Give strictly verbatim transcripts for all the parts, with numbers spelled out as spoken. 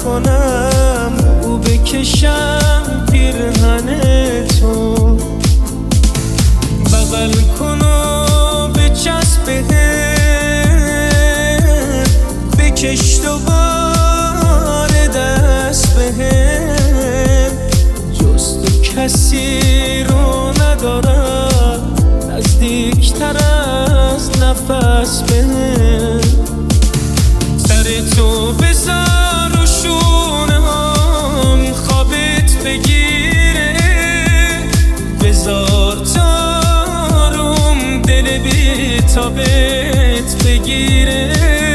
کنم او بکشم پیرهن تو، بغل کن و بچسب بهم، بکش دوباره دست بهم، جز تو کسی رو ندارم نزدیکتر از نفس بهم. سر تو بذار و شونه هم خوابت بگیره، بذار تاروم دل بی تابت بگیره،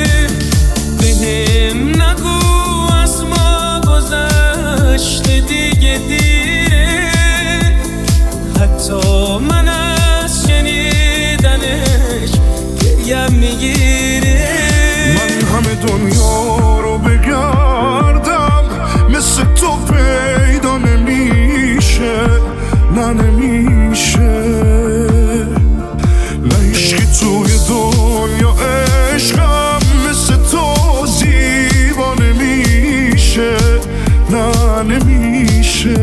بهم نگو از ما گذشته دیگه دیره، حتی من از شنیدنش گریم میگیره. من همه دنیا رو بگردم مثل تو پیدا نمیشه، نه نمیشه، نه عشقی توی دنیا عشقم مثل تو زیبا نمیشه، نه نمیشه.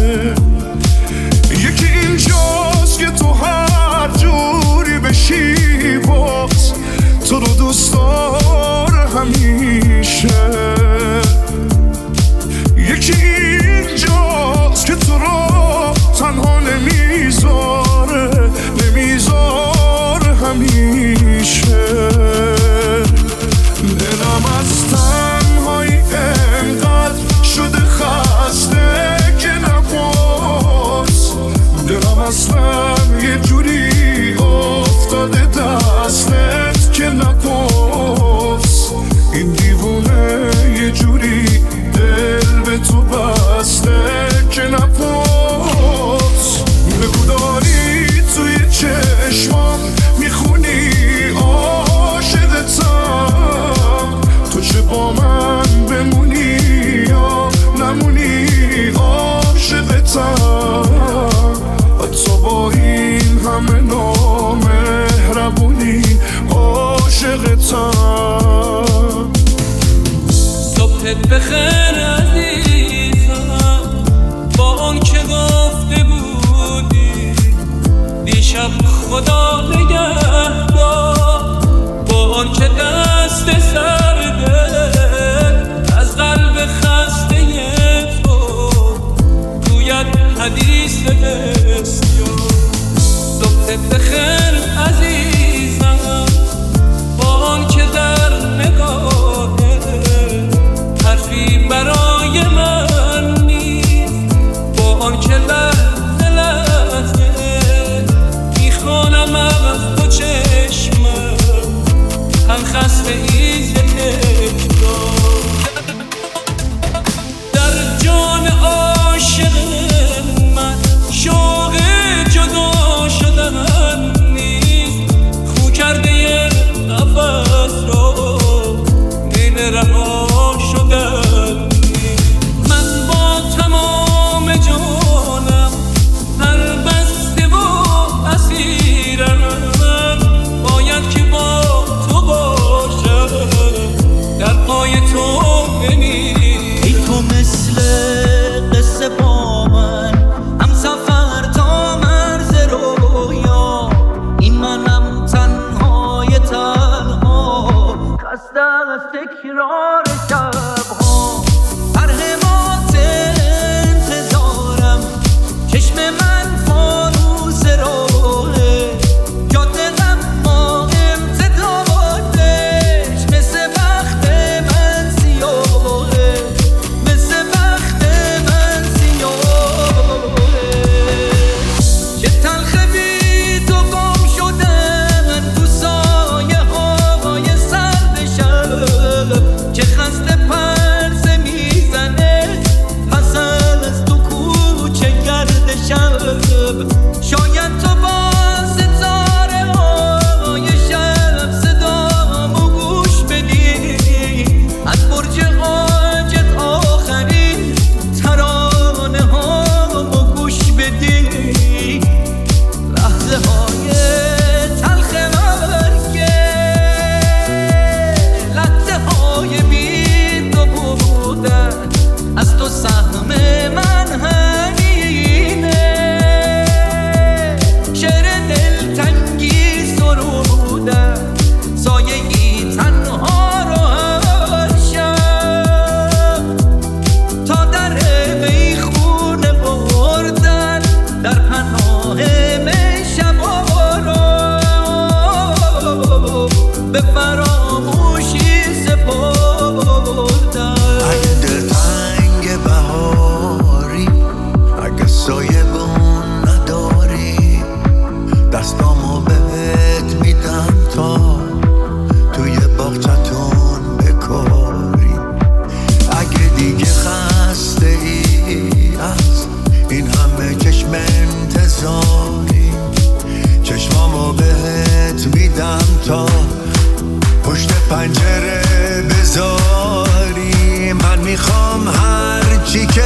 یکی اینجاست که تو هر جوری بشی باز تو رو دوست داره همیشه، یکی اینجاست که تو رو تنها نمیذاره نمیذاره همیشه. دلم از تنهایی انقدر شده خسته که نپرس، دلم اصلا یه جوری افتاده دستت که نپرس، این دیوونه یه جوری دل به تو بسته که نپرس. بگو داری توی چشمام میخونی عاشقتم، تو چه با من بمونی یا نمونی عاشقتم، حتی با این همه نامهربونی عاشقتم. صبحت بخیر عزیزم، با اون که گفته بودی دیشب خدا نگهدار، با اون که دست سرده از قلب خسته تو گوید حدیث بسیار. صبحت بخیر عزیزم، با اون که در نگاهه حرفی برای من نیست، با اون که لحظه لحظه میخونم از تو چشمم، هم خسته ایزه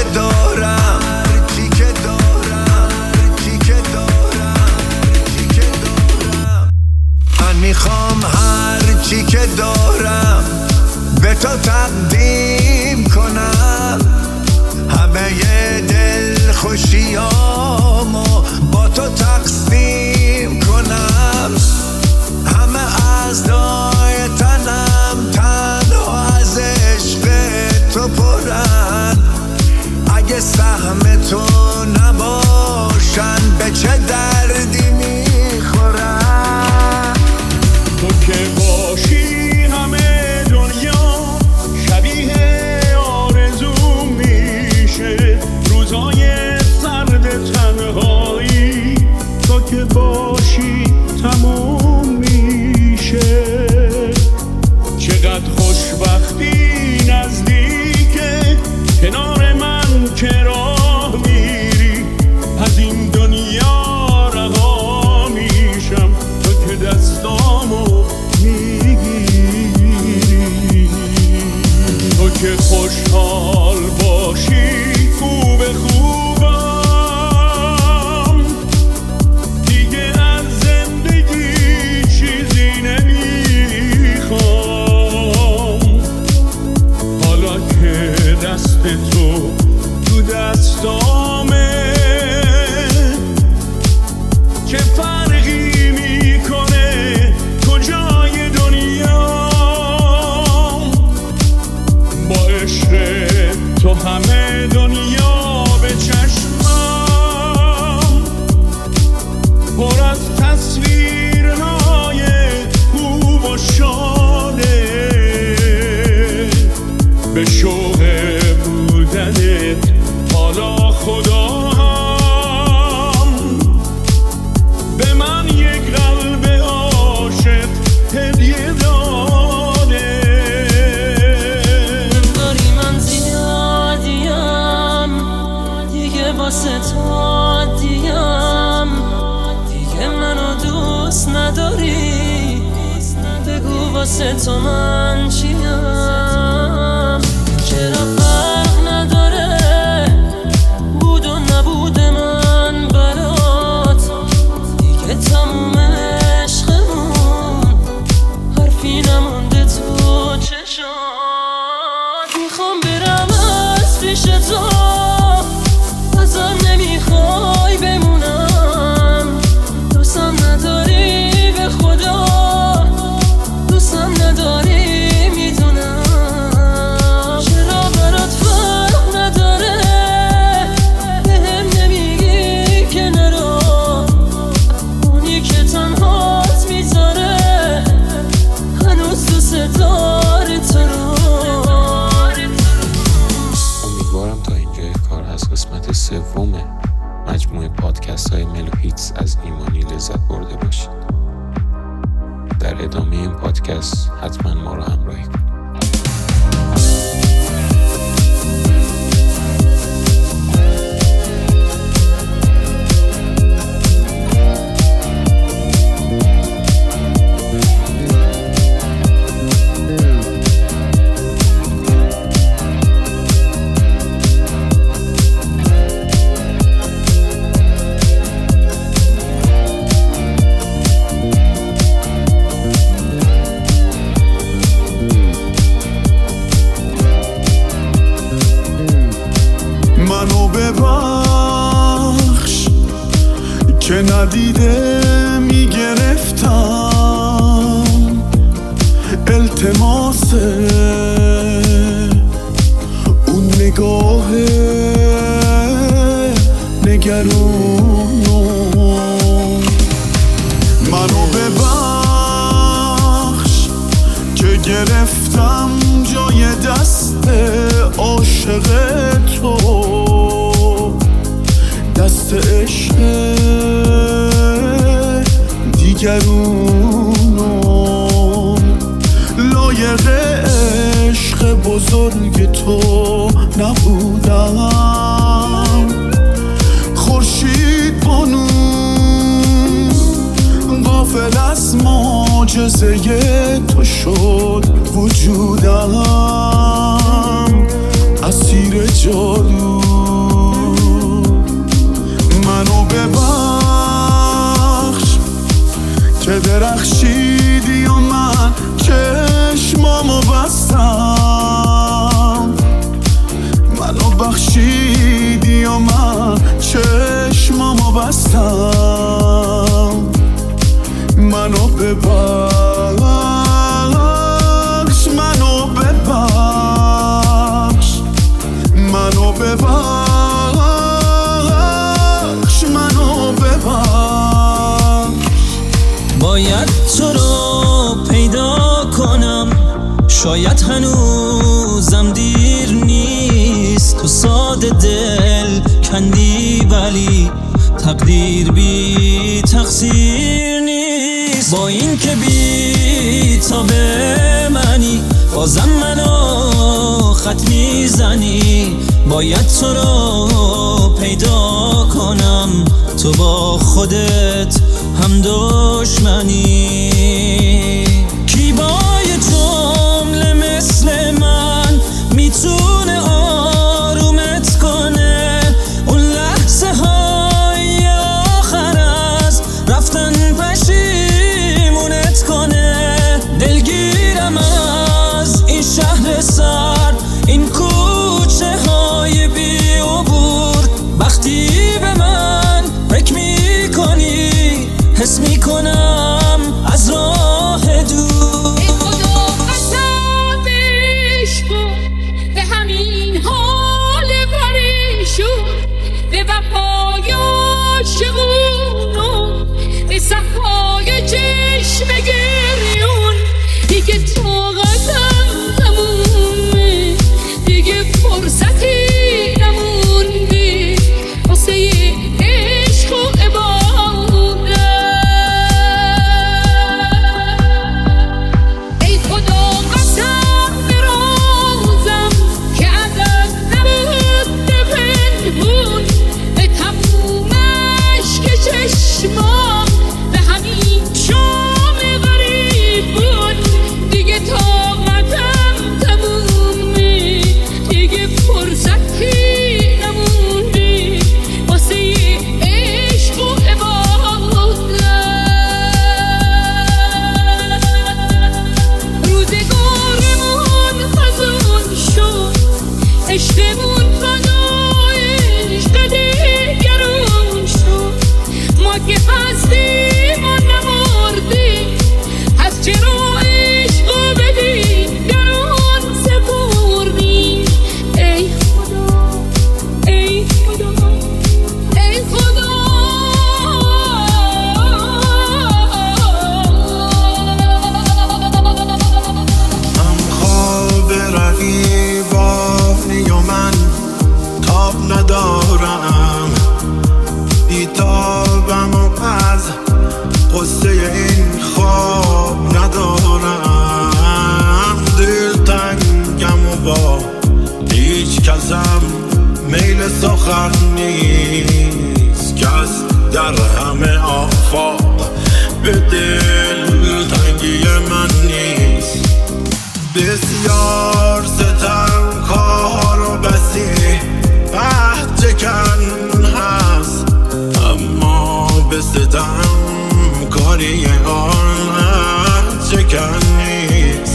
که دارم هرچی که دارم هرچی که دارم هرچی که دارم من میخوام هرچی که دارم به تو تقدیم کنم همه دل خوشیامو با تو تقسیم کنم همه اعضای تنم تنها از عشق تو پرن اگه سهم تو نباشن به چه دردی میخورن تو که باشی همه دنیا شبیه آرزو میشه روزای سرد تنهایی تو که باشی تموم میشه چقدر خوشبختی نزدیکه کنار من که راه میری از این دنیا رها میشم تو که دستامو میگیری تو که خوشحال باشی خوب خوبم دیگه از زندگی چیزی نمیخوام حالا که دست تو تو دستامه چه فرقی میکنه کجای دنیا با عشق تو همه دنیا به چشمم پر از تصویرهای خوب و شاده به شوق بودنت حالا خدا هم به من یک قلب عاشق هدیه داده داری من زیادیم دیگه واسه تو دیم دیگه منو دوست نداری بگو واسه تو من چیم چرا فرق نداره بود و نبود من برات دیگه تموم عشقمون حرفی نمونده تو چشات میخوام برم از پیش تو ازم نمیخوای بمونم دوستم نداری به خدا دوستم نداری میدونم چرا برات فرق نداره بهم نمیگی که نرو اونی که تنهات میذاره هنوز دوست داره تو رو امیدوارم تا اینجای کار از قسمت سوم مجموعه پادکست های ملو هیتس از ایمانی لذت برده باشید. در ادامه این پادکست حتما ما رو همراهی کنید. منو ببخش که ندیده میگرفتم التماس اون نگاه نگرونو منو ببخش که گرفتم جای دست عاشق تو دست عشق دیگرونو لایق عشق بزرگ تو نبودم خورشید بانو غافل از معجزه تو شد وجودم اسیر جادو هستم، منو ببخش، منو ببخش، منو ببخش، منو ببخش. باید تو رو پیدا کنم، شاید هنوزم دیر نیست. تو ساده دل کندی ولی تقدیر بی تقصیر نیست. با این که بی تا به منی بازم منو خط میزنی. باید تو رو پیدا کنم، تو با خودت هم دشمنی. کی با یه جمله مثل من میتونه آرومت کنه؟ اون لحظه های آخر از رفتن پشیمونت کنه. دلگیرم از این شهر سر، این کوچه های بی عبور. وقتی به من فکر میکنی حس میکنم از راه دور. ای خدا قسم عشقو به همین حال پریشون، به وفای عاشقونو، به صفای چشم گریون. دیگه طاقتم تمومه، دیگه فرصتی نمونده واسه عشق و عبادت. ای خدا قسم برازم که ازت نبود پنهون، به تمومش که چشمام به همین شام غریب بود. دیگه طاقتم تمومه، دیگه فرصتی نمونده واسه عشق و عبادت. روزگارمون خزون شد، عشقمون فدای عشق دیگرون شد. ما که هستیم و نمردیم، پس چرا عشقو به دیگرون سپردیم؟ ای خدا، ای خدا، ای خدا. هم خواب رقیبانی و من تاب ندارم، بیتابم و از قصه این خواب ندارم. دل تنگم و با هیچ کسم میل سخن نیست. کس در همه آفاق به دل تنگی من نیست. بسیار ستم کار و بسی عهد چکن هست، اما به ستم کاری آن عهد چکن نیست،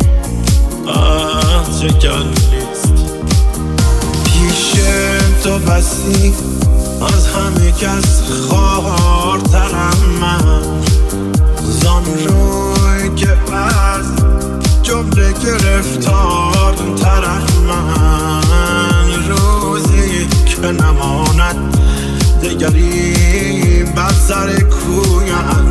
عهد چکن نیست. پیش تو بسی از همه کس خوارترم من، زان روی که از جمله گرفتار ترم من. روزی که نماند دگری بر سر کویت،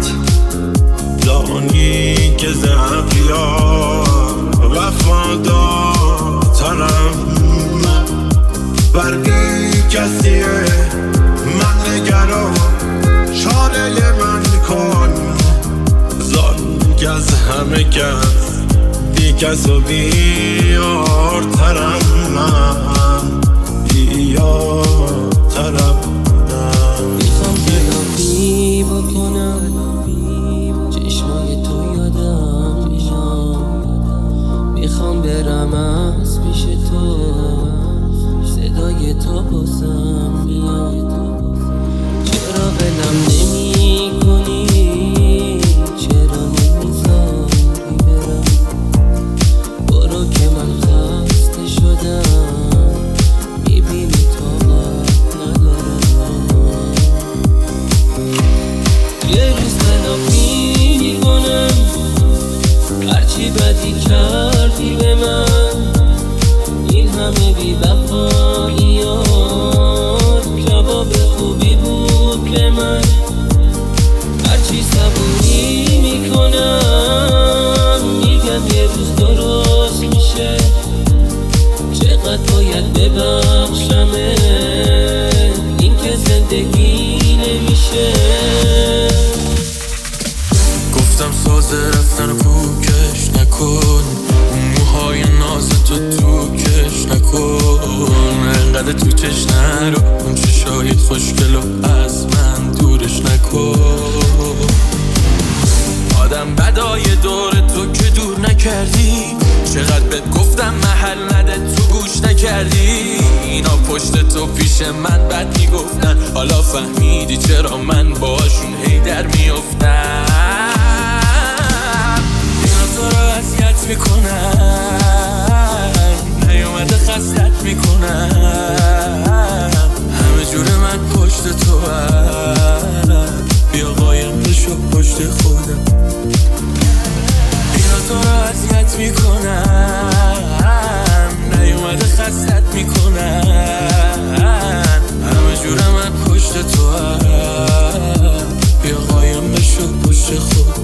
دانی که ز اغیار وفادارترم من. برگی کسیه من نگران، چاره من کن، زان که از همه کس بی کس و بیارترم من، بیارترم من. میخوام تلافی بکنم، چشمای تو یادم میاد. میخوام برم از پیش تو، صدای تو بازم میاد. چرا ولم نمی کنی، چرا نمیذاری برم؟ برو که من خسته شدم، همه بی وفاییات جواب خوبی بود به من. هرچی صبوری میکنم میگم یه روز درست میشه. چقدر باید ببخشمه این که زندگی نمیشه. گفتم سازه رفتن پوکش نکن، اون موهای ناز تو توکش نکن. انقدر تو چش نرو، اون چشای خوشگل و از من دورش نکن. آدم بدای دور تو که دور نکردی، چقدر بهت گفتم محل نده تو گوش نکردی. اینا پشت تو پیش من بد میگفتن، حالا فهمیدی چرا من باشون هی در میافتم. اینا تو رو اذیت میکنن، نیومده خستت میکنن. همه جور من پشت تو هم، بیا قایم بشو پشت خودم. اینا تو رو اذیت میکنن، نیومده خستت میکنن. همه جور من پشت تو هم، بیا قایم بشو پشت خودم.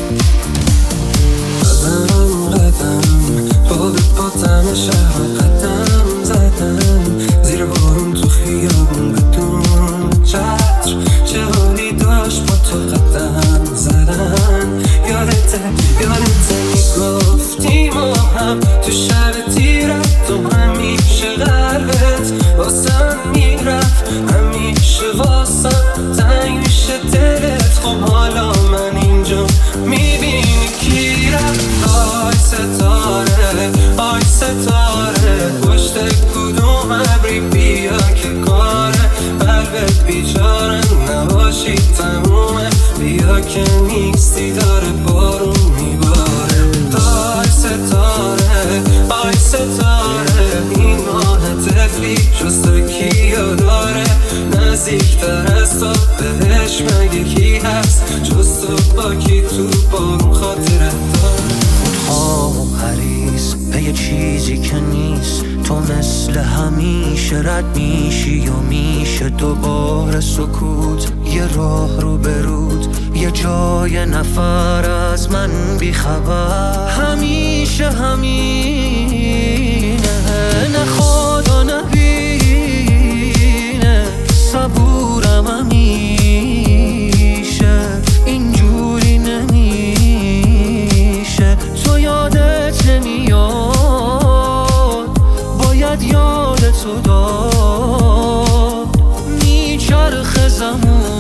قدم قدم باد باتم شهر قدم زدم، زیر بارون تو خیابون بدون چتر. چه حالی داشت با تو قدم زدن. یادته یادته میگفتی ما هم تو شب تیرت تو همیشه قلبت واسم میرفت، همیشه واسم تنگ میشه دلت. خب حالا من اینجا میبینی کی رفت. آی ستاره آی ستاره پشت کدوم ابری بیا که کاره. قلبت بیچاره نباشی تمومه، بیا که نیستی داره بارون میباره. آی ستاره آی ستاره این ماه تفلی جز تو کیو داره. نزدیکتر از تو بهش مگه کی هست جز تو، با کی تو بارون خاطرت داره. خودخواه و حریص به یه چیزی که نیست، تو مثل همیشه رد میشی و میشه دوباره سکوت. یه راه رو برود، یه جای نفر از من بیخبر. همیشه همینه، نه خدا نبینه. صبورم همیشه اینجوری نمیشه. تو یادت نمیاد، باید یادتو داد. میچرخ زمان